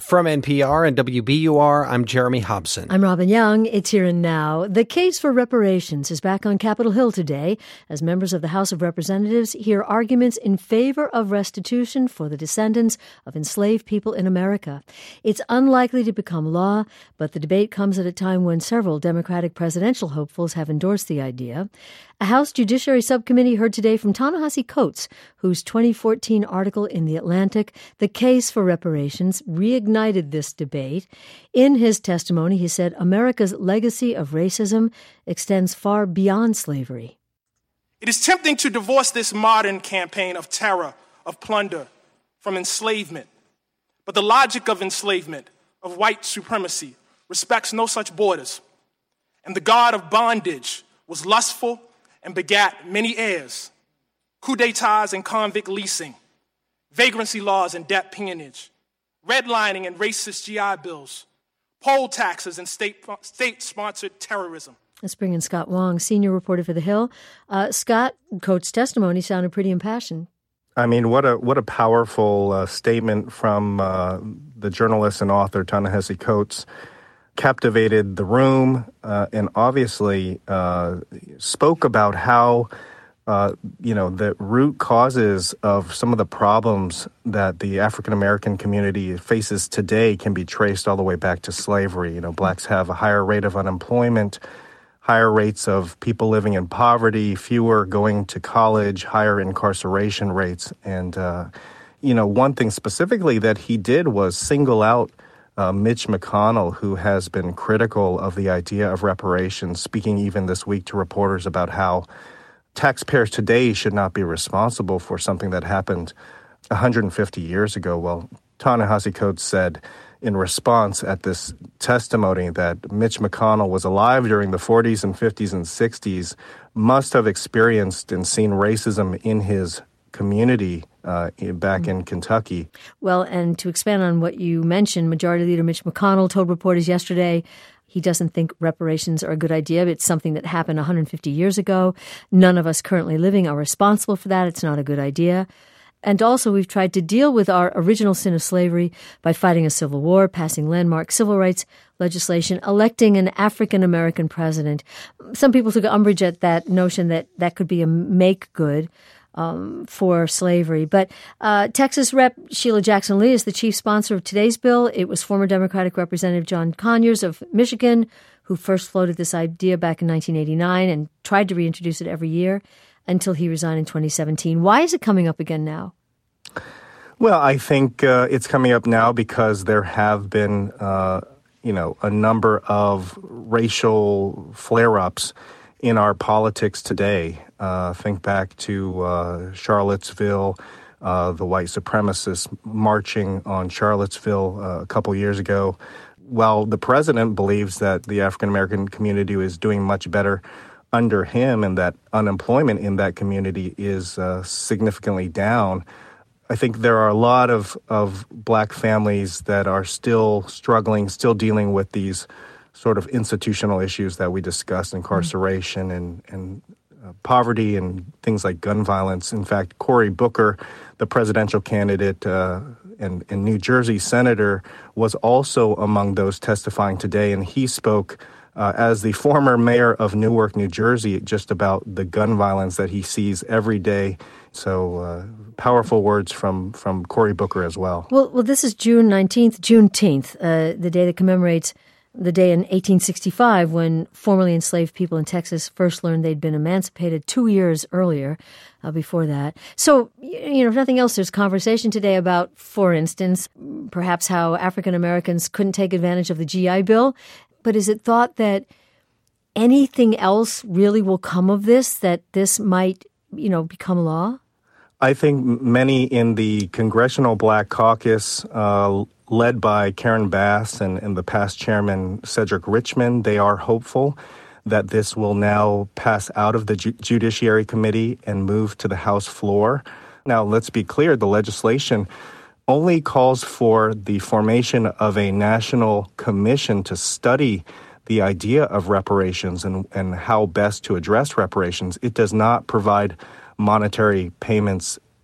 From NPR and WBUR, I'm Jeremy Hobson. I'm Robin Young. It's Here and Now. The case for reparations is back on Capitol Hill today as members of the House of Representatives hear arguments in favor of restitution for the descendants of enslaved people in America. It's unlikely to become law, but the debate comes at a time when several Democratic presidential hopefuls have endorsed the idea. A House Judiciary Subcommittee heard today from Ta-Nehisi Coates, whose 2014 article in The Atlantic, The Case for Reparations, reignited this debate. In his testimony, he said America's legacy of racism extends far beyond slavery. It is tempting to divorce this modern campaign of terror, of plunder, from enslavement. But the logic of enslavement, of white supremacy, respects no such borders. And the God of bondage was lustful and begat many heirs, coup d'etats and convict leasing, vagrancy laws and debt peonage, redlining and racist GI bills, poll taxes and state-sponsored terrorism. Let's bring in Scott Wong, senior reporter for The Hill. Scott, Coates' testimony sounded pretty impassioned. I mean, what a powerful statement from the journalist and author Ta-Nehisi Coates. Captivated the room and obviously spoke about how, the root causes of some of the problems that the African-American community faces today can be traced all the way back to slavery. Blacks have a higher rate of unemployment, higher rates of people living in poverty, fewer going to college, higher incarceration rates. And, one thing specifically that he did was single out Mitch McConnell, who has been critical of the idea of reparations, speaking even this week to reporters about how taxpayers today should not be responsible for something that happened 150 years ago. Well, Ta-Nehisi Coates said in response at this testimony that Mitch McConnell was alive during the 40s and 50s and 60s, must have experienced and seen racism in his community back in Kentucky. Well, and to expand on what you mentioned, Majority Leader Mitch McConnell told reporters yesterday he doesn't think reparations are a good idea. It's something that happened 150 years ago. None of us currently living are responsible for that. It's not a good idea. And also, we've tried to deal with our original sin of slavery by fighting a civil war, passing landmark civil rights legislation, electing an African-American president. Some people took umbrage at that notion that that could be a make good for slavery. But Texas Rep. Sheila Jackson Lee is the chief sponsor of today's bill. It was former Democratic Representative John Conyers of Michigan who first floated this idea back in 1989 and tried to reintroduce it every year until he resigned in 2017. Why is it coming up again now? Well, I think it's coming up now because there have been, a number of racial flare-ups in our politics today. Think back to Charlottesville, the white supremacists marching on Charlottesville a couple years ago. While the president believes that the African-American community is doing much better under him and that unemployment in that community is significantly down, I think there are a lot of black families that are still struggling, still dealing with these sort of institutional issues that we discussed, incarceration and poverty and things like gun violence. In fact, Cory Booker, the presidential candidate and New Jersey senator, was also among those testifying today, and he spoke as the former mayor of Newark, New Jersey, just about the gun violence that he sees every day. So powerful words from Cory Booker as well. Well, this is June 19th, Juneteenth, the day that commemorates the day in 1865 when formerly enslaved people in Texas first learned they'd been emancipated 2 years earlier before that. So, if nothing else, there's conversation today about, for instance, perhaps how African Americans couldn't take advantage of the GI Bill. But is it thought that anything else really will come of this, that this might, become law? I think many in the Congressional Black Caucus, led by Karen Bass and the past chairman Cedric Richmond, they are hopeful that this will now pass out of the Judiciary Committee and move to the House floor. Now, let's be clear, the legislation only calls for the formation of a national commission to study the idea of reparations and how best to address reparations. It does not provide monetary payments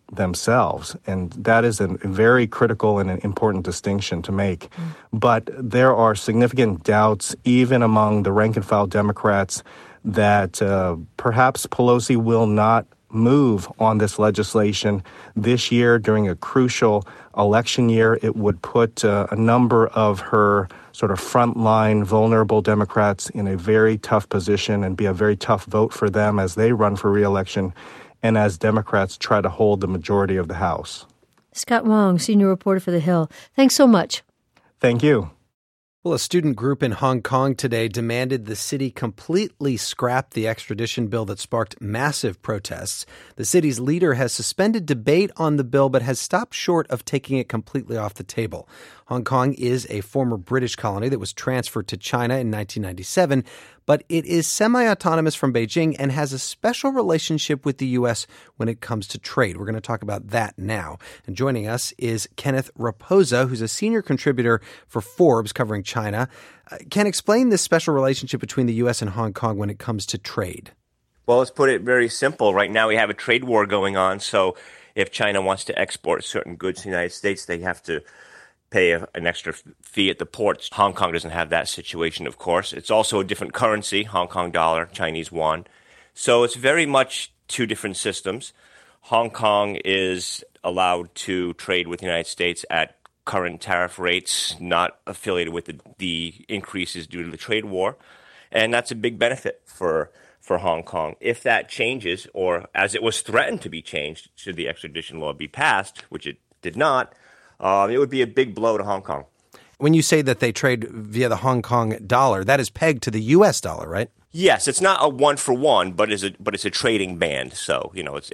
themselves. And that is a very critical and an important distinction to make. But there are significant doubts, even among the rank-and-file Democrats, that perhaps Pelosi will not move on this legislation this year during a crucial election year. It would put a number of her sort of frontline, vulnerable Democrats in a very tough position and be a very tough vote for them as they run for re-election and as Democrats try to hold the majority of the House. Scott Wong, senior reporter for The Hill. Thanks so much. Thank you. Well, a student group in Hong Kong today demanded the city completely scrap the extradition bill that sparked massive protests. The city's leader has suspended debate on the bill, but has stopped short of taking it completely off the table. Hong Kong is a former British colony that was transferred to China in 1997, but it is semi-autonomous from Beijing and has a special relationship with the U.S. when it comes to trade. We're going to talk about that now. And joining us is Kenneth Raposa, who's a senior contributor for Forbes covering China. Ken, explain this special relationship between the U.S. and Hong Kong when it comes to trade. Well, let's put it very simple. Right now we have a trade war going on, so if China wants to export certain goods to the United States, they have to pay an extra fee at the ports. Hong Kong doesn't have that situation, of course. It's also a different currency, Hong Kong dollar, Chinese yuan. So it's very much two different systems. Hong Kong is allowed to trade with the United States at current tariff rates, not affiliated with the increases due to the trade war. And that's a big benefit for Hong Kong. If that changes, or as it was threatened to be changed, should the extradition law be passed, which it did not, it would be a big blow to Hong Kong. When you say that they trade via the Hong Kong dollar, that is pegged to the U.S. dollar, right? Yes, it's not a one-for-one, but it's a trading band. So,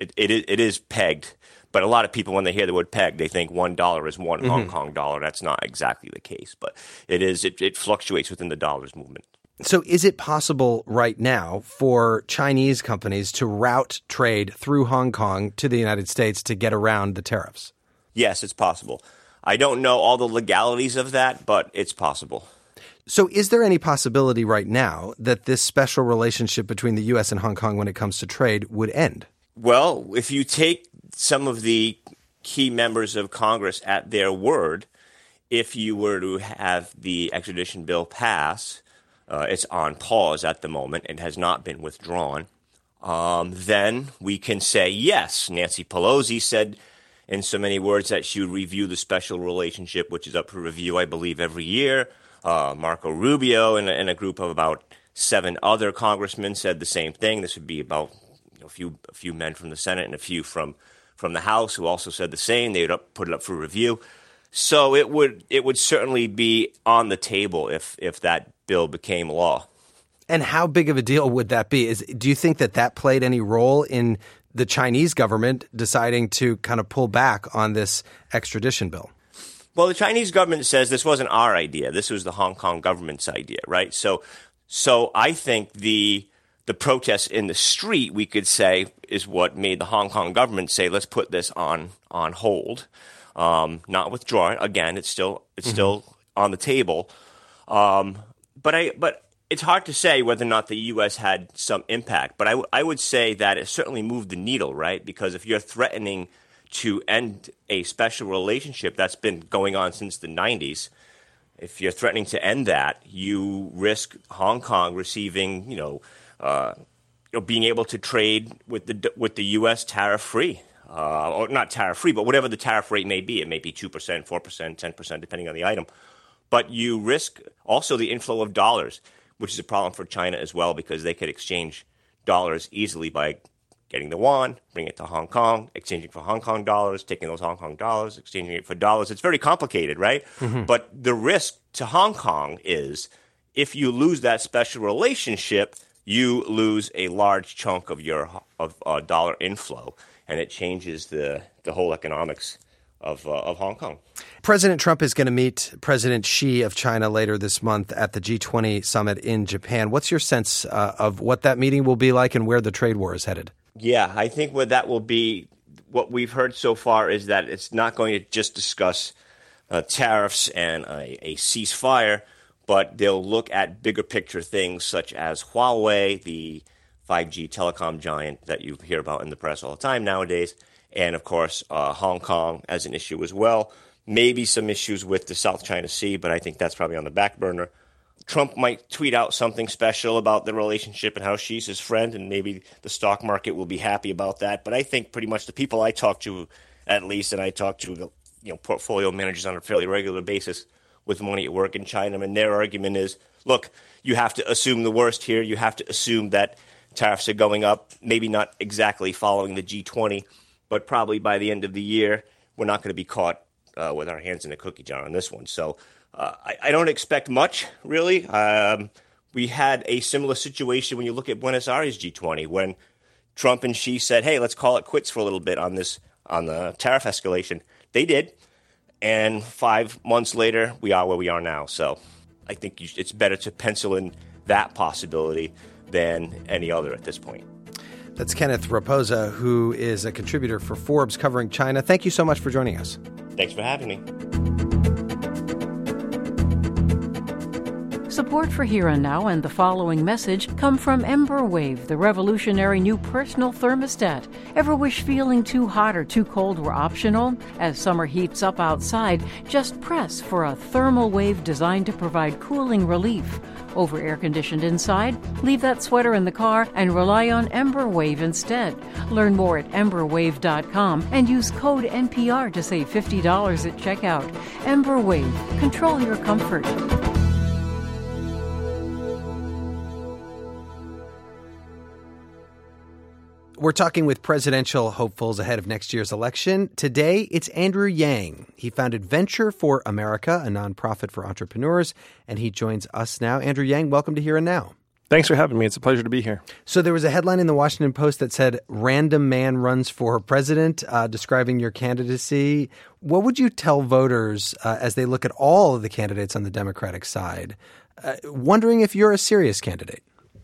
it is pegged. But a lot of people, when they hear the word peg, they think $1 is one Hong Kong dollar. That's not exactly the case, but it fluctuates within the dollar's movement. So is it possible right now for Chinese companies to route trade through Hong Kong to the United States to get around the tariffs? Yes, it's possible. I don't know all the legalities of that, but it's possible. So is there any possibility right now that this special relationship between the U.S. and Hong Kong when it comes to trade would end? Well, if you take some of the key members of Congress at their word, if you were to have the extradition bill pass, it's on pause at the moment and has not been withdrawn, then we can say yes. Nancy Pelosi said in so many words that she would review the special relationship, which is up for review, I believe, every year. Marco Rubio and a group of about 7 other congressmen said the same thing. This would be about a few men from the Senate and a few from the House who also said the same. They would put it up for review. So it would certainly be on the table if that bill became law. And how big of a deal would that be? Do you think that played any role in the Chinese government deciding to kind of pull back on this extradition bill? Well, the Chinese government says this wasn't our idea. This was the Hong Kong government's idea, right? So I think the protests in the street, we could say, is what made the Hong Kong government say, let's put this on hold, not withdraw it. Again, it's still on the table. But it's hard to say whether or not the U.S. had some impact. But I would say that it certainly moved the needle, right? Because if you're threatening to end a special relationship that's been going on since the 90s, if you're threatening to end that, you risk Hong Kong receiving, being able to trade with the U.S. tariff-free. Or not tariff-free, but whatever the tariff rate may be. It may be 2%, 4%, 10%, depending on the item. But you risk also the inflow of dollars, which is a problem for China as well, because they could exchange dollars easily by getting the yuan, bringing it to Hong Kong, exchanging for Hong Kong dollars, taking those Hong Kong dollars, exchanging it for dollars. It's very complicated, right? Mm-hmm. But the risk to Hong Kong is if you lose that special relationship, you lose a large chunk of your dollar inflow, and it changes the whole economics of Hong Kong. President Trump is going to meet President Xi of China later this month at the G20 summit in Japan. What's your sense of what that meeting will be like and where the trade war is headed? Yeah, I think what that will be, what we've heard so far is that it's not going to just discuss tariffs and a ceasefire, but they'll look at bigger picture things such as Huawei, the 5G telecom giant that you hear about in the press all the time nowadays, and, of course, Hong Kong as an issue as well. Maybe some issues with the South China Sea, but I think that's probably on the back burner. Trump might tweet out something special about the relationship and how she's his friend, and maybe the stock market will be happy about that. But I think pretty much the people I talk to, at least, and I talk to portfolio managers on a fairly regular basis with money at work in China, and their argument is, look, you have to assume the worst here. You have to assume that tariffs are going up, maybe not exactly following the G20, but probably by the end of the year, we're not going to be caught with our hands in the cookie jar on this one. So I don't expect much, really. We had a similar situation when you look at Buenos Aires G20, when Trump and Xi said, hey, let's call it quits for a little bit on the tariff escalation. They did. And 5 months later, we are where we are now. So I think it's better to pencil in that possibility than any other at this point. That's Kenneth Raposa, who is a contributor for Forbes covering China. Thank you so much for joining us. Thanks for having me. Support for Here and Now and the following message come from EmberWave, the revolutionary new personal thermostat. Ever wish feeling too hot or too cold were optional? As summer heats up outside, just press for a thermal wave designed to provide cooling relief. Over air-conditioned inside? Leave that sweater in the car and rely on EmberWave instead. Learn more at emberwave.com and use code NPR to save $50 at checkout. EmberWave. Control your comfort. We're talking with presidential hopefuls ahead of next year's election. Today, it's Andrew Yang. He founded Venture for America, a nonprofit for entrepreneurs, and he joins us now. Andrew Yang, welcome to Here and Now. Thanks for having me. It's a pleasure to be here. So there was a headline in the Washington Post that said, "Random man runs for president," describing your candidacy. What would you tell voters as they look at all of the candidates on the Democratic side, wondering if you're a serious candidate?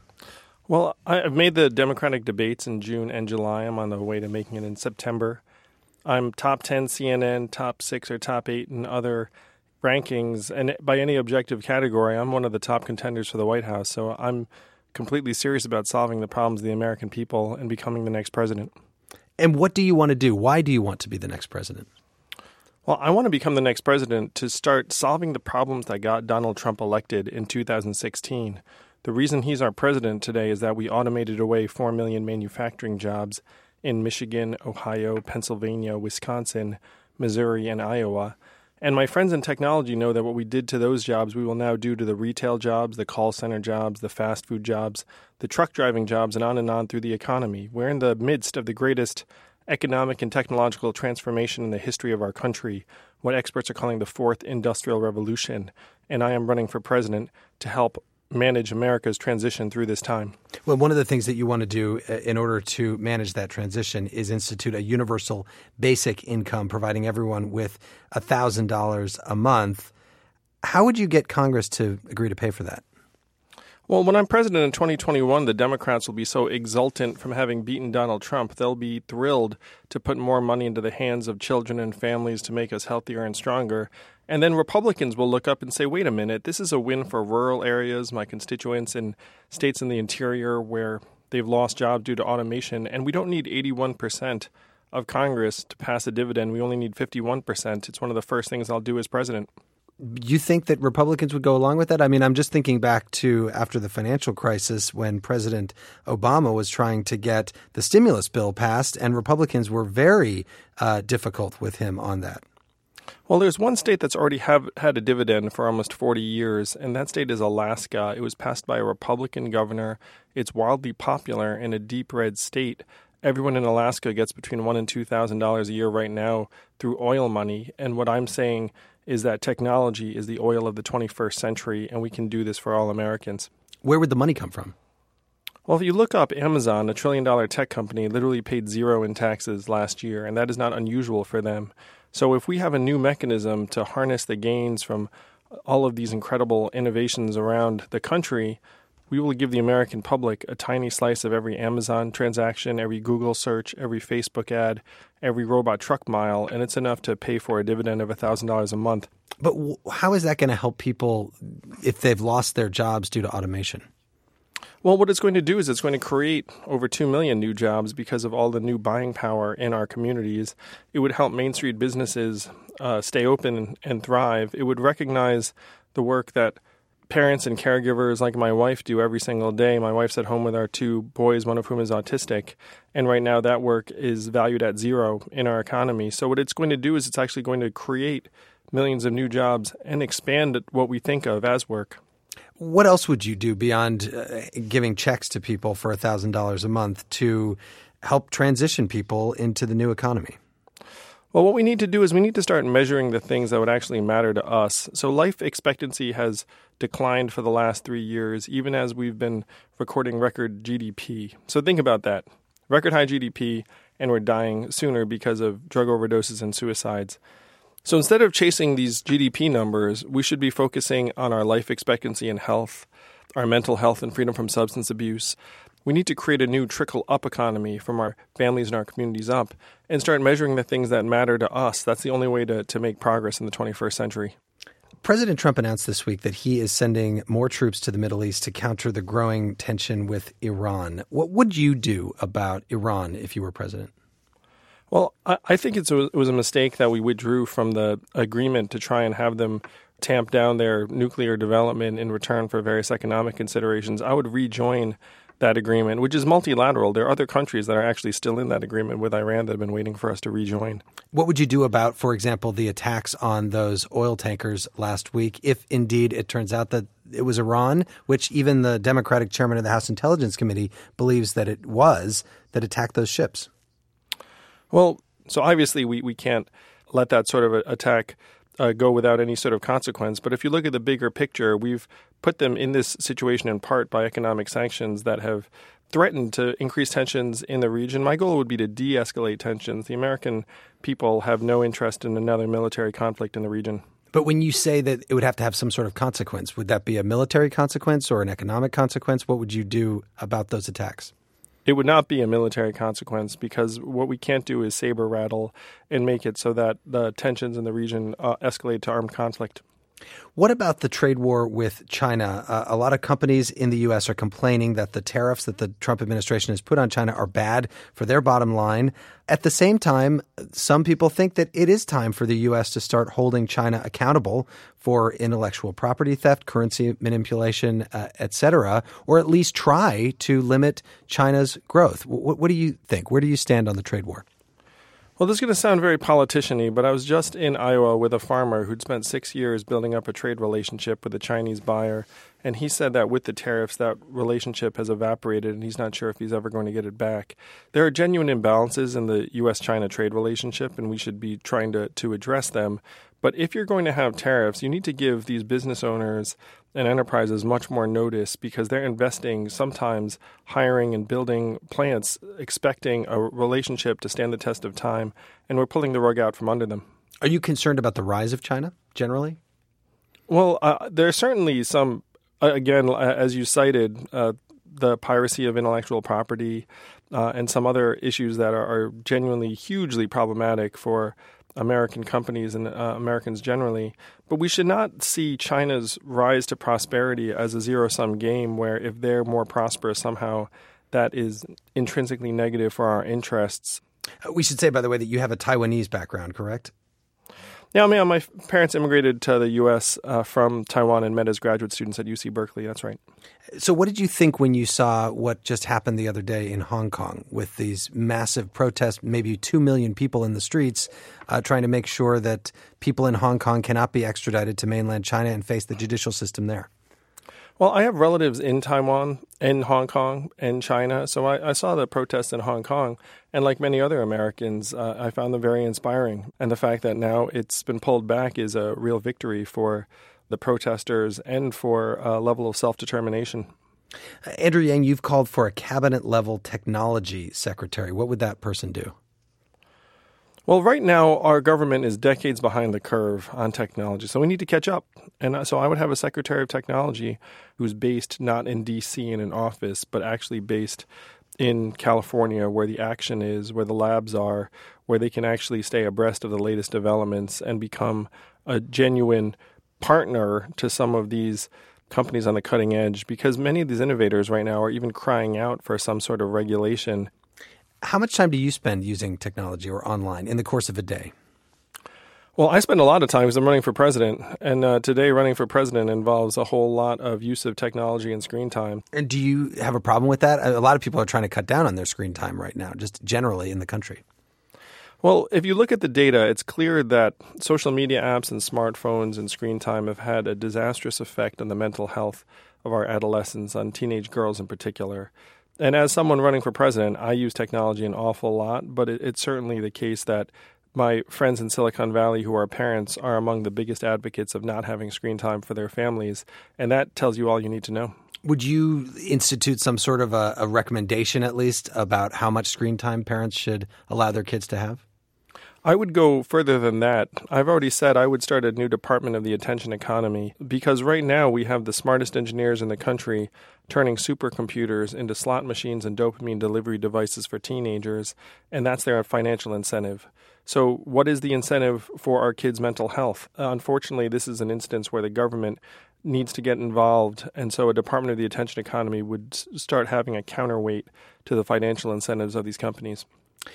Well, I've made the Democratic debates in June and July. I'm on the way to making it in September. I'm top 10 CNN, top 6 or top 8 in other rankings. And by any objective category, I'm one of the top contenders for the White House. So I'm completely serious about solving the problems of the American people and becoming the next president. And what do you want to do? Why do you want to be the next president? Well, I want to become the next president to start solving the problems that got Donald Trump elected in 2016. The reason he's our president today is that we automated away 4 million manufacturing jobs in Michigan, Ohio, Pennsylvania, Wisconsin, Missouri, and Iowa. And my friends in technology know that what we did to those jobs, we will now do to the retail jobs, the call center jobs, the fast food jobs, the truck driving jobs, and on through the economy. We're in the midst of the greatest economic and technological transformation in the history of our country, what experts are calling the fourth industrial revolution. And I am running for president to help manage America's transition through this time. Well, one of the things that you want to do in order to manage that transition is institute a universal basic income, providing everyone with $1,000 a month. How would you get Congress to agree to pay for that? Well, when I'm president in 2021, the Democrats will be so exultant from having beaten Donald Trump. They'll be thrilled to put more money into the hands of children and families to make us healthier and stronger. And then Republicans will look up and say, wait a minute, this is a win for rural areas, my constituents in states in the interior where they've lost jobs due to automation. And we don't need 81% of Congress to pass a dividend. We only need 51%. It's one of the first things I'll do as president. You think that Republicans would go along with that? I mean, I'm just thinking back to after the financial crisis when President Obama was trying to get the stimulus bill passed, and Republicans were very difficult with him on that. Well, there's one state that's already had a dividend for almost 40 years, and that state is Alaska. It was passed by a Republican governor. It's wildly popular in a deep red state. Everyone in Alaska gets between $1,000 and $2,000 a year right now through oil money. And what I'm saying is that technology is the oil of the 21st century, and we can do this for all Americans. Where would the money come from? Well, if you look up Amazon, a $1 trillion tech company, literally paid zero in taxes last year, and that is not unusual for them. So if we have a new mechanism to harness the gains from all of these incredible innovations around the country, we will give the American public a tiny slice of every Amazon transaction, every Google search, every Facebook ad, every robot truck mile, and it's enough to pay for a dividend of $1,000 a month. But how is that going to help people if they've lost their jobs due to automation? Well, what it's going to do is it's going to create over 2 million new jobs because of all the new buying power in our communities. It would help Main Street businesses stay open and thrive. It would recognize the work that parents and caregivers like my wife do every single day. My wife's at home with our 2 boys, one of whom is autistic. And right now that work is valued at zero in our economy. So what it's going to do is it's actually going to create millions of new jobs and expand what we think of as work. What else would you do beyond giving checks to people for $1,000 a month to help transition people into the new economy? Well, what we need to do is we need to start measuring the things that would actually matter to us. So life expectancy has declined for the last 3 years, even as we've been recording record GDP. So think about that. Record high GDP, and we're dying sooner because of drug overdoses and suicides. So instead of chasing these GDP numbers, we should be focusing on our life expectancy and health, our mental health and freedom from substance abuse. We need to create a new trickle-up economy from our families and our communities up and start measuring the things that matter to us. That's the only way to make progress in the 21st century. President Trump announced this week that he is sending more troops to the Middle East to counter the growing tension with Iran. What would you do about Iran if you were president? Well, I think it was a mistake that we withdrew from the agreement to try and have them tamp down their nuclear development in return for various economic considerations. I would rejoin that agreement, which is multilateral. There are other countries that are actually still in that agreement with Iran that have been waiting for us to rejoin. What would you do about, for example, the attacks on those oil tankers last week, if indeed it turns out that it was Iran, which even the Democratic chairman of the House Intelligence Committee believes that it was, that attacked those ships? Well, so obviously we can't let that sort of attack go without any sort of consequence. But if you look at the bigger picture, we've put them in this situation in part by economic sanctions that have threatened to increase tensions in the region. My goal would be to de-escalate tensions. The American people have no interest in another military conflict in the region. But when you say that it would have to have some sort of consequence, would that be a military consequence or an economic consequence? What would you do about those attacks? It would not be a military consequence because what we can't do is saber rattle and make it so that the tensions in the region escalate to armed conflict. What about the trade war with China? A lot of companies in the U.S. are complaining that the tariffs that the Trump administration has put on China are bad for their bottom line. At the same time, some people think that it is time for the U.S. to start holding China accountable for intellectual property theft, currency manipulation, et cetera, or at least try to limit China's growth. What do you think? Where do you stand on the trade war? Well, this is going to sound very politician-y, but I was just in Iowa with a farmer who'd spent 6 years building up a trade relationship with a Chinese buyer, and he said that with the tariffs, that relationship has evaporated, and he's not sure if he's ever going to get it back. There are genuine imbalances in the U.S.-China trade relationship, and we should be trying to address them. But if you're going to have tariffs, you need to give these business owners and enterprises much more notice because they're investing, sometimes hiring and building plants, expecting a relationship to stand the test of time, and we're pulling the rug out from under them. Are you concerned about the rise of China generally? Well, there are certainly some, again, as you cited, the piracy of intellectual property and some other issues that are genuinely hugely problematic for American companies and Americans generally. But we should not see China's rise to prosperity as a zero-sum game where if they're more prosperous somehow, that is intrinsically negative for our interests. We should say, by the way, that you have a Taiwanese background, correct? Yeah, my parents immigrated to the U.S. From Taiwan and met as graduate students at UC Berkeley. That's right. So what did you think when you saw what just happened the other day in Hong Kong with these massive protests, maybe 2 million people in the streets trying to make sure that people in Hong Kong cannot be extradited to mainland China and face the judicial system there? Well, I have relatives in Taiwan, in Hong Kong, and China. So I saw the protests in Hong Kong. And like many other Americans, I found them very inspiring. And the fact that now it's been pulled back is a real victory for the protesters and for a level of self-determination. Andrew Yang, you've called for a cabinet-level technology secretary. What would that person do? Well, right now, our government is decades behind the curve on technology, so we need to catch up. And so I would have a Secretary of Technology who's based not in D.C. in an office, but actually based in California where the action is, where the labs are, where they can actually stay abreast of the latest developments and become a genuine partner to some of these companies on the cutting edge, because many of these innovators right now are even crying out for some sort of regulation. How much time do you spend using technology or online in the course of a day? Well, I spend a lot of time because I'm running for president, and today running for president involves a whole lot of use of technology and screen time. And do you have a problem with that? A lot of people are trying to cut down on their screen time right now, just generally in the country. Well, if you look at the data, it's clear that social media apps and smartphones and screen time have had a disastrous effect on the mental health of our adolescents, on teenage girls in particular. And as someone running for president, I use technology an awful lot, but it's certainly the case that my friends in Silicon Valley who are parents are among the biggest advocates of not having screen time for their families, and that tells you all you need to know. Would you institute some sort of a recommendation, at least, about how much screen time parents should allow their kids to have? I would go further than that. I've already said I would start a new department of the attention economy, because right now we have the smartest engineers in the country turning supercomputers into slot machines and dopamine delivery devices for teenagers, and that's their financial incentive. So what is the incentive for our kids' mental health? Unfortunately, this is an instance where the government needs to get involved, and so a department of the attention economy would start having a counterweight to the financial incentives of these companies.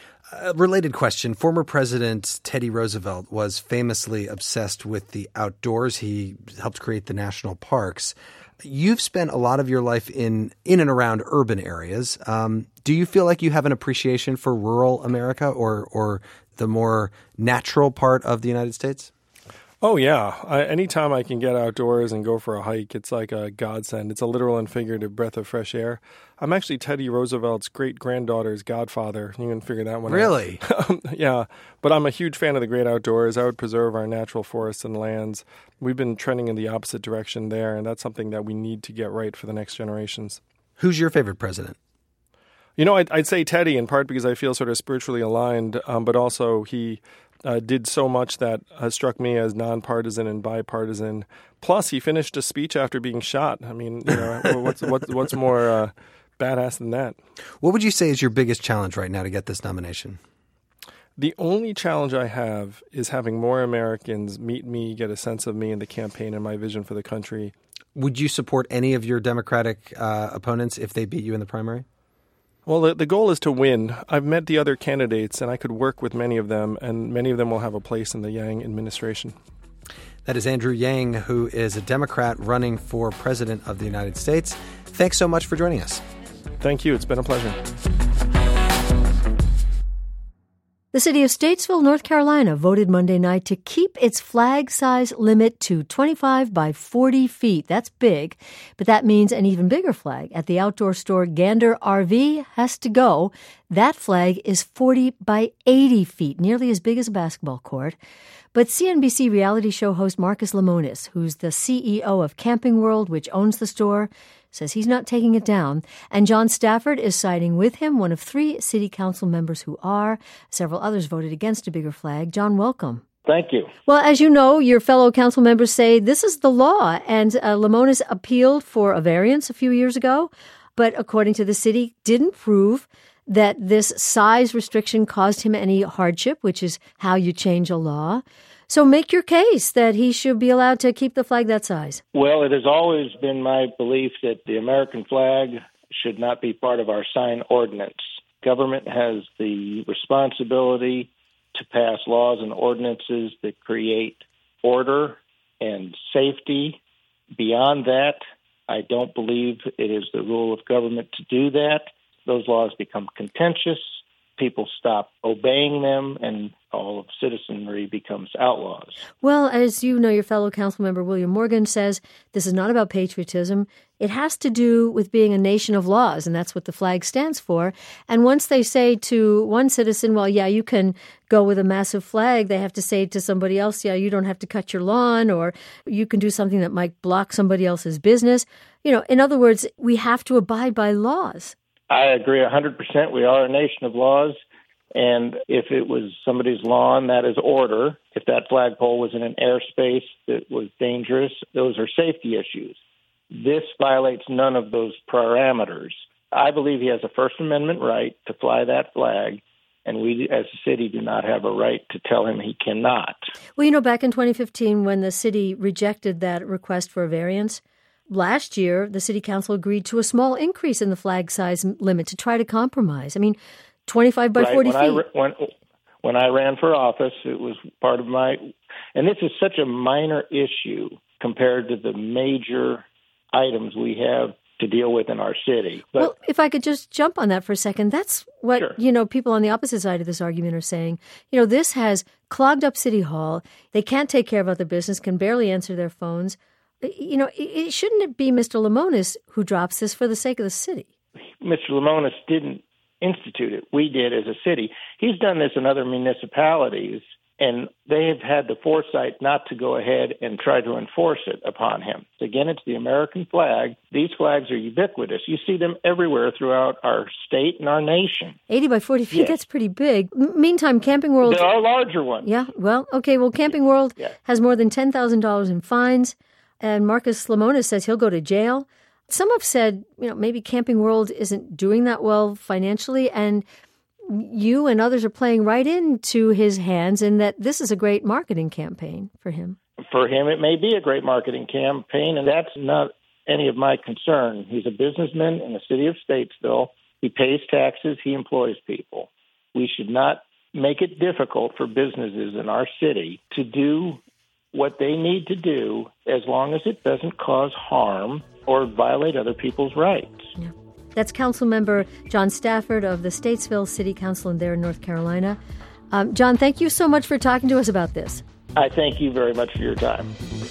A related question. Former President Teddy Roosevelt was famously obsessed with the outdoors. He helped create the national parks. You've spent a lot of your life in and around urban areas. Do you feel like you have an appreciation for rural America or the more natural part of the United States? Oh, yeah. Anytime I can get outdoors and go for a hike, it's like a godsend. It's a literal and figurative breath of fresh air. I'm actually Teddy Roosevelt's great-granddaughter's godfather. You can figure that one out. Really? Yeah. But I'm a huge fan of the great outdoors. I would preserve our natural forests and lands. We've been trending in the opposite direction there, and that's something that we need to get right for the next generations. Who's your favorite president? You know, I'd say Teddy, in part because I feel sort of spiritually aligned, but also he did so much that struck me as nonpartisan and bipartisan. Plus, he finished a speech after being shot. I mean, you know, what's more badass than that? What would you say is your biggest challenge right now to get this nomination? The only challenge I have is having more Americans meet me, get a sense of me and the campaign and my vision for the country. Would you support any of your Democratic opponents if they beat you in the primary? Well, the goal is to win. I've met the other candidates, and I could work with many of them, and many of them will have a place in the Yang administration. That is Andrew Yang, who is a Democrat running for president of the United States. Thanks so much for joining us. Thank you. It's been a pleasure. The city of Statesville, North Carolina, voted Monday night to keep its flag size limit to 25 by 40 feet. That's big, but that means an even bigger flag at the outdoor store Gander RV has to go. That flag is 40 by 80 feet, nearly as big as a basketball court. But CNBC reality show host Marcus Lemonis, who's the CEO of Camping World, which owns the store, says he's not taking it down. And John Stafford is siding with him, one of 3 city council members who are. Several others voted against a bigger flag. John, welcome. Thank you. Well, as you know, your fellow council members say this is the law, and Lemonis appealed for a variance a few years ago, but according to the city, didn't prove that this size restriction caused him any hardship, which is how you change a law. So make your case that he should be allowed to keep the flag that size. Well, it has always been my belief that the American flag should not be part of our sign ordinance. Government has the responsibility to pass laws and ordinances that create order and safety. Beyond that, I don't believe it is the rule of government to do that. Those laws become contentious. People stop obeying them, and all of citizenry becomes outlaws. Well, as you know, your fellow council member William Morgan says this is not about patriotism. It has to do with being a nation of laws, and that's what the flag stands for. And once they say to one citizen, well, yeah, you can go with a massive flag, they have to say to somebody else, yeah, you don't have to cut your lawn, or you can do something that might block somebody else's business. You know, in other words, we have to abide by laws. I agree 100%. We are a nation of laws. And if it was somebody's lawn, that is order. If that flagpole was in an airspace that was dangerous, those are safety issues. This violates none of those parameters. I believe he has a First Amendment right to fly that flag, and we as a city do not have a right to tell him he cannot. Well, you know, back in 2015, when the city rejected that request for a variance, last year, the city council agreed to a small increase in the flag size limit to try to compromise. I mean, 25 by 40 feet. When I ran for office, it was part of my, and this is such a minor issue compared to the major items we have to deal with in our city. But, well, if I could just jump on that for a second, that's what, sure. People on the opposite side of this argument are saying. This has clogged up City Hall. They can't take care of other business, can barely answer their phones. Shouldn't it be Mr. Lemonis who drops this for the sake of the city? Mr. Lemonis didn't institute it. We did as a city. He's done this in other municipalities, and they have had the foresight not to go ahead and try to enforce it upon him. Again, it's the American flag. These flags are ubiquitous. You see them everywhere throughout our state and our nation. 80 by 40 feet, That's pretty big. Meantime, Camping World... There are larger ones. Yeah, Camping World has more than $10,000 in fines, and Marcus Lemonis says he'll go to jail. Some have said, maybe Camping World isn't doing that well financially, and you and others are playing right into his hands, and that this is a great marketing campaign for him. For him, it may be a great marketing campaign, and that's not any of my concern. He's a businessman in the city of Statesville. He pays taxes. He employs people. We should not make it difficult for businesses in our city to do what they need to do as long as it doesn't cause harm or violate other people's rights. Yeah. That's Councilmember John Stafford of the Statesville City Council in North Carolina. John, thank you so much for talking to us about this. I thank you very much for your time.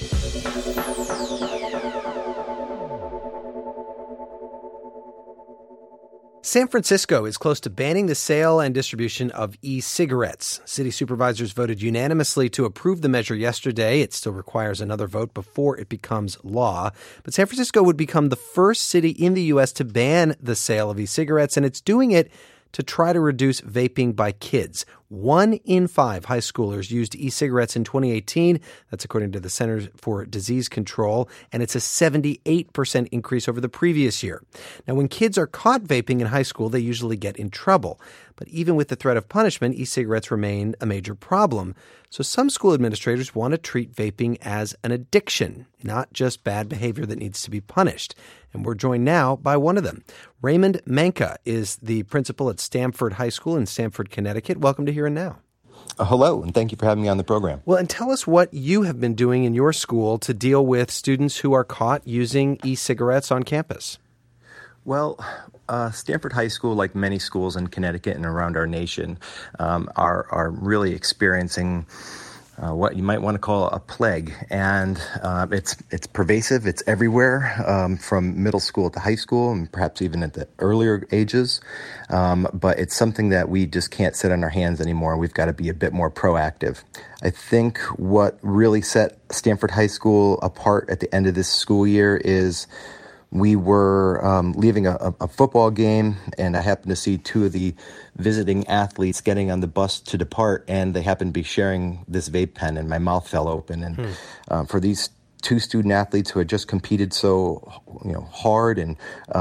San Francisco is close to banning the sale and distribution of e-cigarettes. City supervisors voted unanimously to approve the measure yesterday. It still requires another vote before it becomes law. But San Francisco would become the first city in the U.S. to ban the sale of e-cigarettes, and it's doing it to try to reduce vaping by kids. 1 in 5 high schoolers used e-cigarettes in 2018. That's according to the Centers for Disease Control, and it's a 78% increase over the previous year. Now, when kids are caught vaping in high school, they usually get in trouble. But even with the threat of punishment, e-cigarettes remain a major problem. So some school administrators want to treat vaping as an addiction, not just bad behavior that needs to be punished. And we're joined now by one of them. Raymond Manka is the principal at Stamford High School in Stamford, Connecticut. Welcome to Here and Now. Hello, and thank you for having me on the program. Well, and tell us what you have been doing in your school to deal with students who are caught using e-cigarettes on campus. Well, Stamford High School, like many schools in Connecticut and around our nation, are really experiencing what you might want to call a plague, and it's pervasive. It's everywhere, from middle school to high school, and perhaps even at the earlier ages. But it's something that we just can't sit on our hands anymore. We've got to be a bit more proactive. I think what really set Stamford High School apart at the end of this school year is we were leaving a football game, and I happened to see 2 of the visiting athletes getting on the bus to depart, and they happened to be sharing this vape pen, and my mouth fell open. And for these 2 student athletes who had just competed so hard, and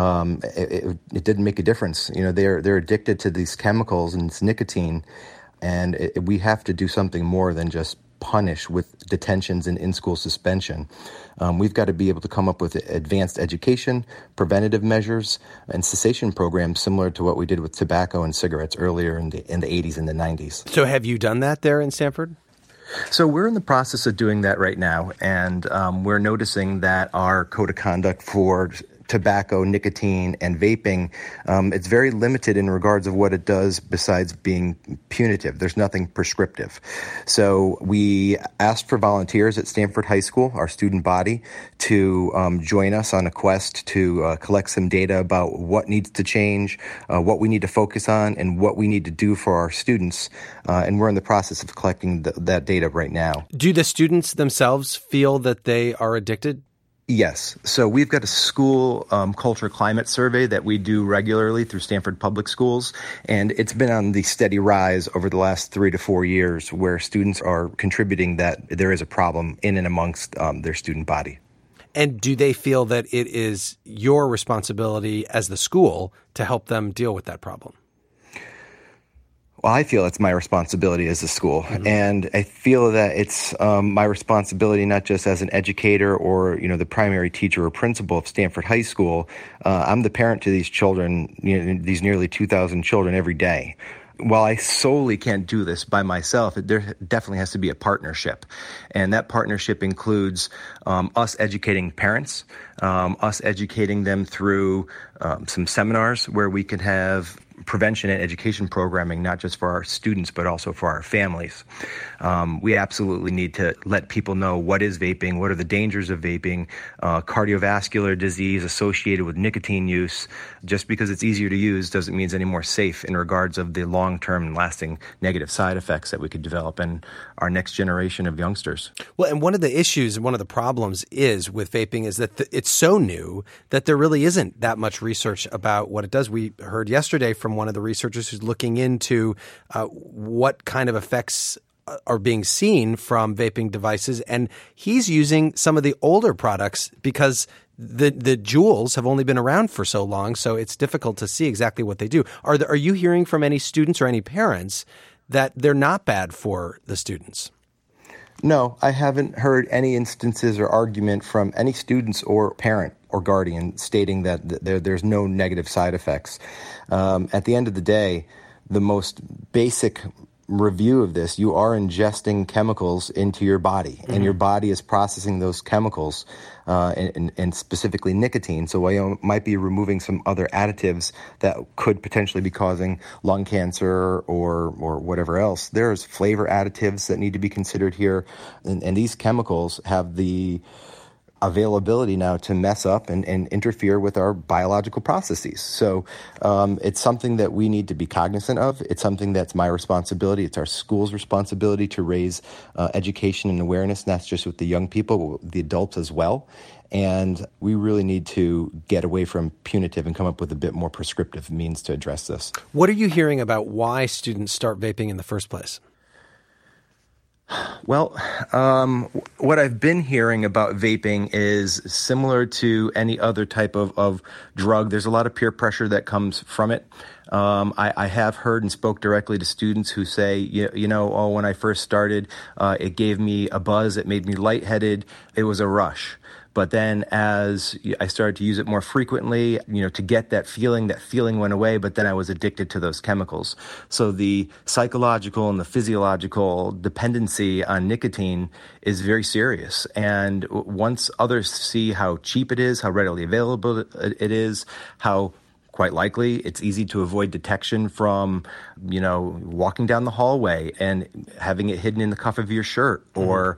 it didn't make a difference. They're addicted to these chemicals and it's nicotine, and we have to do something more than just punish with detentions and in-school suspension. We've got to be able to come up with advanced education, preventative measures, and cessation programs similar to what we did with tobacco and cigarettes earlier in the 80s and the 90s. So have you done that there in Stamford? So we're in the process of doing that right now, and we're noticing that our code of conduct for tobacco, nicotine, and vaping, it's very limited in regards of what it does besides being punitive. There's nothing prescriptive. So we asked for volunteers at Stamford High School, our student body, to join us on a quest to collect some data about what needs to change, what we need to focus on, and what we need to do for our students. And we're in the process of collecting that data right now. Do the students themselves feel that they are addicted? Yes. So we've got a school culture climate survey that we do regularly through Stamford Public Schools, and it's been on the steady rise over the last 3 to 4 years where students are contributing that there is a problem in and amongst their student body. And do they feel that it is your responsibility as the school to help them deal with that problem? Well, I feel it's my responsibility as a school, and I feel that it's my responsibility not just as an educator or the primary teacher or principal of Stanford High School. I'm the parent to these children, these nearly 2,000 children every day. While I solely can't do this by myself, there definitely has to be a partnership. And that partnership includes us educating parents, us educating them through some seminars where we could have prevention and education programming, not just for our students, but also for our families. We absolutely need to let people know what is vaping, what are the dangers of vaping, cardiovascular disease associated with nicotine use. Just because it's easier to use doesn't mean it's any more safe in regards of the long-term and lasting negative side effects that we could develop in our next generation of youngsters. Well, and one of the issues and one of the problems is with vaping is that it's so new that there really isn't that much research about what it does. We heard yesterday from one of the researchers who's looking into what kind of effects are being seen from vaping devices, and he's using some of the older products because the Juuls have only been around for so long, so it's difficult to see exactly what they do. Are you hearing from any students or any parents that they're not bad for the students? No, I haven't heard any instances or argument from any students or parent or guardian stating that there's no negative side effects. At the end of the day, the most basic review of this, you are ingesting chemicals into your body, and your body is processing those chemicals, and specifically nicotine. So while you might be removing some other additives that could potentially be causing lung cancer or whatever else, there's flavor additives that need to be considered here, and these chemicals have the availability now to mess up and interfere with our biological processes. So it's something that we need to be cognizant of. It's something that's my responsibility. It's our school's responsibility to raise education and awareness, not just with the young people, but the adults as well. And we really need to get away from punitive and come up with a bit more prescriptive means to address this. What are you hearing about why students start vaping in the first place? Well, what I've been hearing about vaping is similar to any other type of drug. There's a lot of peer pressure that comes from it. I have heard and spoke directly to students who say, when I first started, it gave me a buzz, it made me lightheaded, it was a rush. But then as I started to use it more frequently, to get that feeling went away, but then I was addicted to those chemicals. So the psychological and the physiological dependency on nicotine is very serious. And once others see how cheap it is, how readily available it is, how quite likely it's easy to avoid detection from, walking down the hallway and having it hidden in the cuff of your shirt, or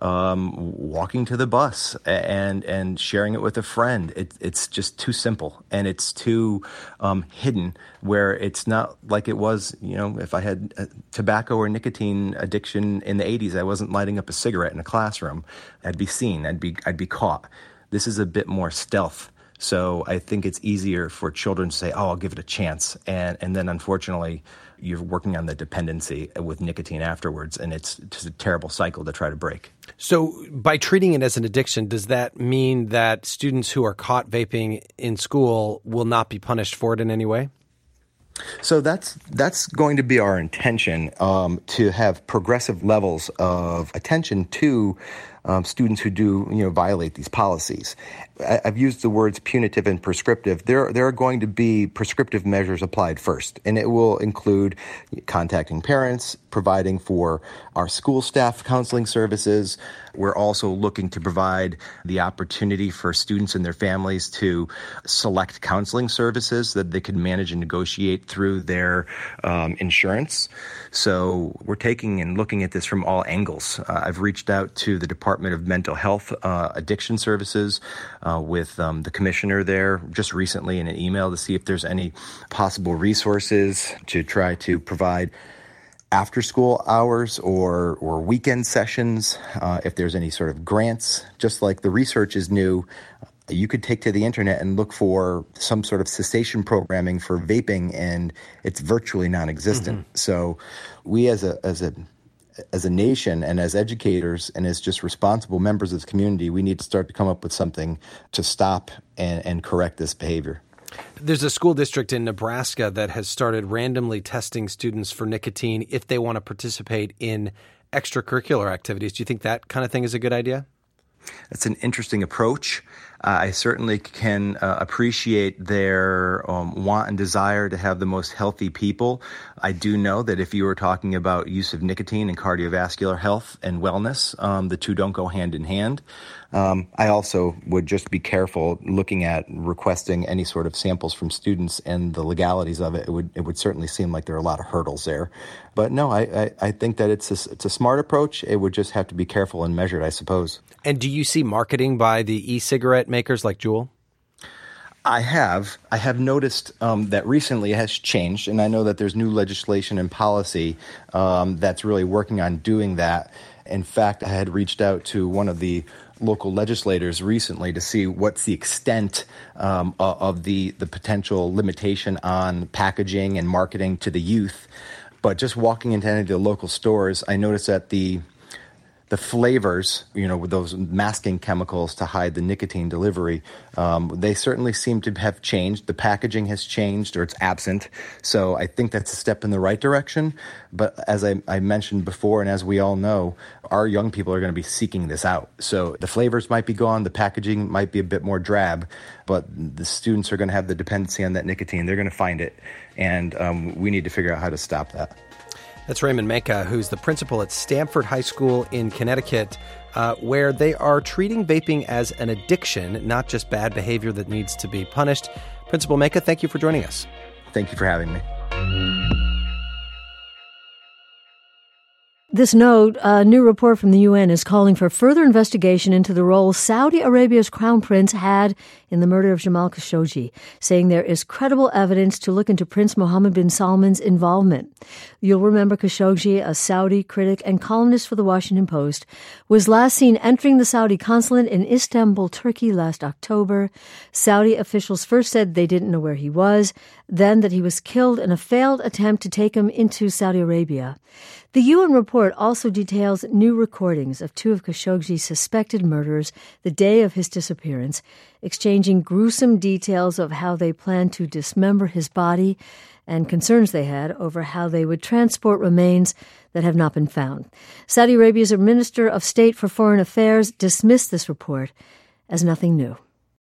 walking to the bus and sharing it with a friend. It's just too simple, and it's too hidden, where it's not like it was, if I had a tobacco or nicotine addiction in the 80s, I wasn't lighting up a cigarette in a classroom. I'd be seen, I'd be caught. This is a bit more stealth. So I think it's easier for children to say, I'll give it a chance. And then, unfortunately, you're working on the dependency with nicotine afterwards, and it's just a terrible cycle to try to break. So by treating it as an addiction, does that mean that students who are caught vaping in school will not be punished for it in any way? So that's going to be our intention, to have progressive levels of attention to students who do violate these policies. I've used the words punitive and prescriptive. There are going to be prescriptive measures applied first, and it will include contacting parents, providing for our school staff counseling services. We're also looking to provide the opportunity for students and their families to select counseling services that they can manage and negotiate through their insurance. So we're taking and looking at this from all angles. I've reached out to the Department of Mental Health Addiction Services with the commissioner there just recently in an email to see if there's any possible resources to try to provide after-school hours or weekend sessions, if there's any sort of grants. Just like the research is new, you could take to the internet and look for some sort of cessation programming for vaping, and it's virtually non-existent. So we as a nation and as educators and as just responsible members of the community, we need to start to come up with something to stop and correct this behavior. There's a school district in Nebraska that has started randomly testing students for nicotine if they want to participate in extracurricular activities. Do you think that kind of thing is a good idea? That's an interesting approach. I certainly can appreciate their want and desire to have the most healthy people. I do know that if you were talking about use of nicotine and cardiovascular health and wellness, the two don't go hand in hand. I also would just be careful looking at requesting any sort of samples from students and the legalities of it. It would certainly seem like there are a lot of hurdles there. But no, I think that it's a smart approach. It would just have to be careful and measured, I suppose. And do you see marketing by the e-cigarette makers like Juul? I have noticed that recently it has changed, and I know that there's new legislation and policy that's really working on doing that. In fact, I had reached out to one of the local legislators recently to see what's the extent of the potential limitation on packaging and marketing to the youth. But just walking into any of the local stores, I noticed that the flavors, with those masking chemicals to hide the nicotine delivery, they certainly seem to have changed. The packaging has changed, or it's absent. So I think that's a step in the right direction. But as I mentioned before, and as we all know, our young people are going to be seeking this out. So the flavors might be gone, the packaging might be a bit more drab, but the students are going to have the dependency on that nicotine. They're going to find it, and we need to figure out how to stop that. That's Raymond Maka, who's the principal at Stamford High School in Connecticut, where they are treating vaping as an addiction, not just bad behavior that needs to be punished. Principal Maka, thank you for joining us. Thank you for having me. This note, a new report from the UN is calling for further investigation into the role Saudi Arabia's crown prince had in the murder of Jamal Khashoggi, saying there is credible evidence to look into Prince Mohammed bin Salman's involvement. You'll remember Khashoggi, a Saudi critic and columnist for the Washington Post, was last seen entering the Saudi consulate in Istanbul, Turkey last October. Saudi officials first said they didn't know where he was, then that he was killed in a failed attempt to take him into Saudi Arabia. The UN report also details new recordings of two of Khashoggi's suspected murderers the day of his disappearance, exchanging gruesome details of how they planned to dismember his body and concerns they had over how they would transport remains that have not been found. Saudi Arabia's Minister of State for Foreign Affairs dismissed this report as nothing new.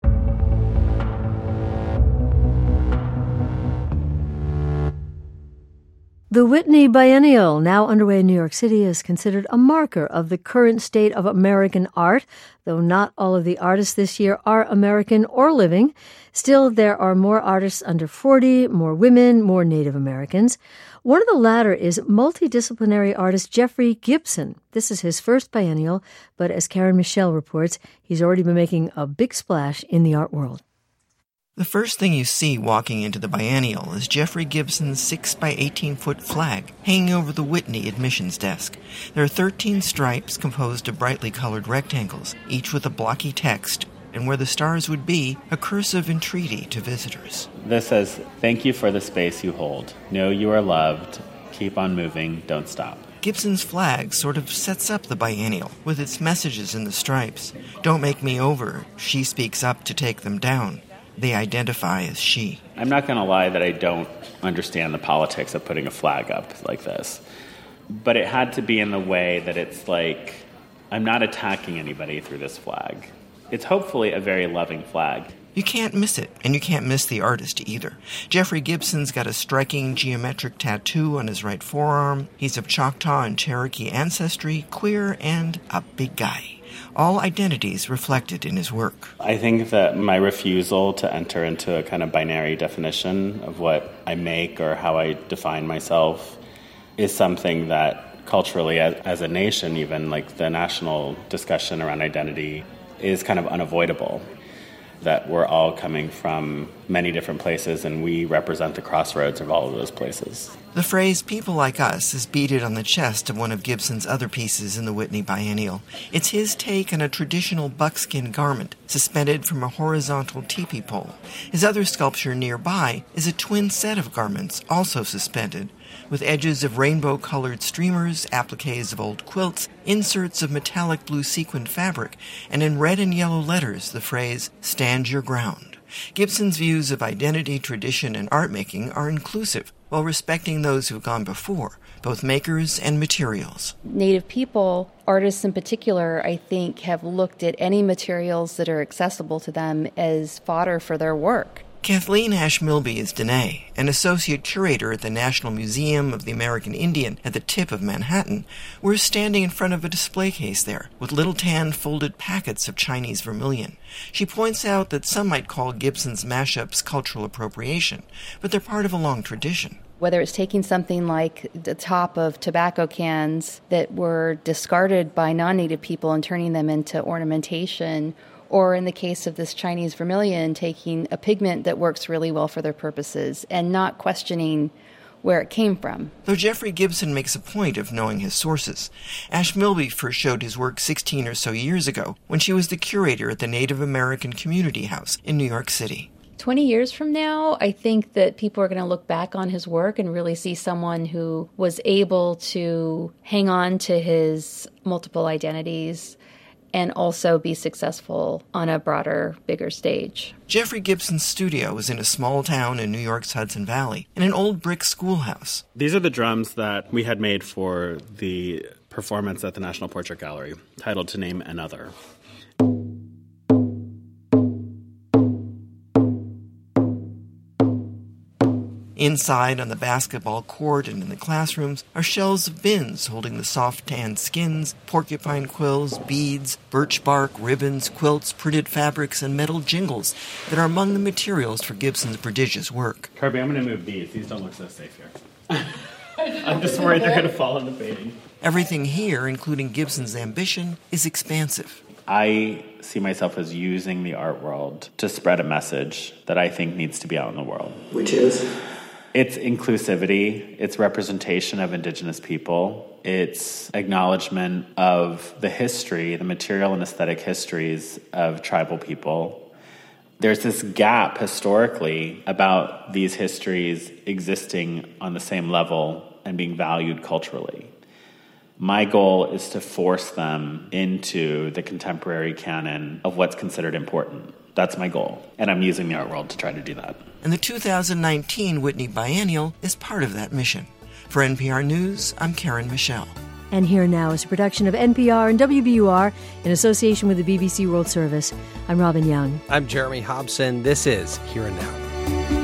The Whitney Biennial, now underway in New York City, is considered a marker of the current state of American art. Though not all of the artists this year are American or living, still there are more artists under 40, more women, more Native Americans. One of the latter is multidisciplinary artist Jeffrey Gibson. This is his first biennial, but as Karen Michelle reports, he's already been making a big splash in the art world. The first thing you see walking into the biennial is Jeffrey Gibson's 6-by-18-foot flag hanging over the Whitney admissions desk. There are 13 stripes composed of brightly colored rectangles, each with a blocky text, and where the stars would be, a cursive entreaty to visitors. This says, "Thank you for the space you hold. Know you are loved. Keep on moving. Don't stop." Gibson's flag sort of sets up the biennial, with its messages in the stripes. Don't make me over. She speaks up to take them down. They identify as she. I'm not going to lie that I don't understand the politics of putting a flag up like this. But it had to be in the way that it's like, I'm not attacking anybody through this flag. It's hopefully a very loving flag. You can't miss it, and you can't miss the artist either. Jeffrey Gibson's got a striking geometric tattoo on his right forearm. He's of Choctaw and Cherokee ancestry, queer, and a big guy. All identities reflected in his work. I think that my refusal to enter into a kind of binary definition of what I make or how I define myself is something that culturally, as a nation, even like the national discussion around identity is kind of unavoidable. That we're all coming from many different places and we represent the crossroads of all of those places. The phrase "people like us" is beaded on the chest of one of Gibson's other pieces in the Whitney Biennial. It's his take on a traditional buckskin garment suspended from a horizontal teepee pole. His other sculpture nearby is a twin set of garments, also suspended, with edges of rainbow-colored streamers, appliques of old quilts, inserts of metallic blue sequined fabric, and in red and yellow letters the phrase "Stand Your Ground." Gibson's views of identity, tradition, and art making are inclusive, while respecting those who've gone before, both makers and materials. Native people, artists in particular, I think, have looked at any materials that are accessible to them as fodder for their work. Kathleen Ash-Milby is Dene, an associate curator at the National Museum of the American Indian at the tip of Manhattan. We're standing in front of a display case there, with little tan folded packets of Chinese vermilion. She points out that some might call Gibson's mashups cultural appropriation, but they're part of a long tradition. Whether it's taking something like the top of tobacco cans that were discarded by non-native people and turning them into ornamentation, or in the case of this Chinese vermilion, taking a pigment that works really well for their purposes and not questioning where it came from. Though Jeffrey Gibson makes a point of knowing his sources, Ash-Milby first showed his work 16 or so years ago when she was the curator at the Native American Community House in New York City. 20 years from now, I think that people are going to look back on his work and really see someone who was able to hang on to his multiple identities and also be successful on a broader, bigger stage. Jeffrey Gibson's studio is in a small town in New York's Hudson Valley, in an old brick schoolhouse. These are the drums that we had made for the performance at the National Portrait Gallery, titled To Name Another. Inside, on the basketball court and in the classrooms, are shelves of bins holding the soft tanned skins, porcupine quills, beads, birch bark, ribbons, quilts, printed fabrics, and metal jingles that are among the materials for Gibson's prodigious work. Kirby, I'm going to move these. These don't look so safe here. I'm just worried they're going to fall in the fading. Everything here, including Gibson's ambition, is expansive. I see myself as using the art world to spread a message that I think needs to be out in the world. Which is? It's inclusivity, it's representation of Indigenous people, it's acknowledgement of the history, the material and aesthetic histories of tribal people. There's this gap historically about these histories existing on the same level and being valued culturally. My goal is to force them into the contemporary canon of what's considered important. That's my goal, and I'm using the art world to try to do that. And the 2019 Whitney Biennial is part of that mission. For NPR News, I'm Karen Michelle. And Here Now is a production of NPR and WBUR in association with the BBC World Service. I'm Robin Young. I'm Jeremy Hobson. This is Here and Now.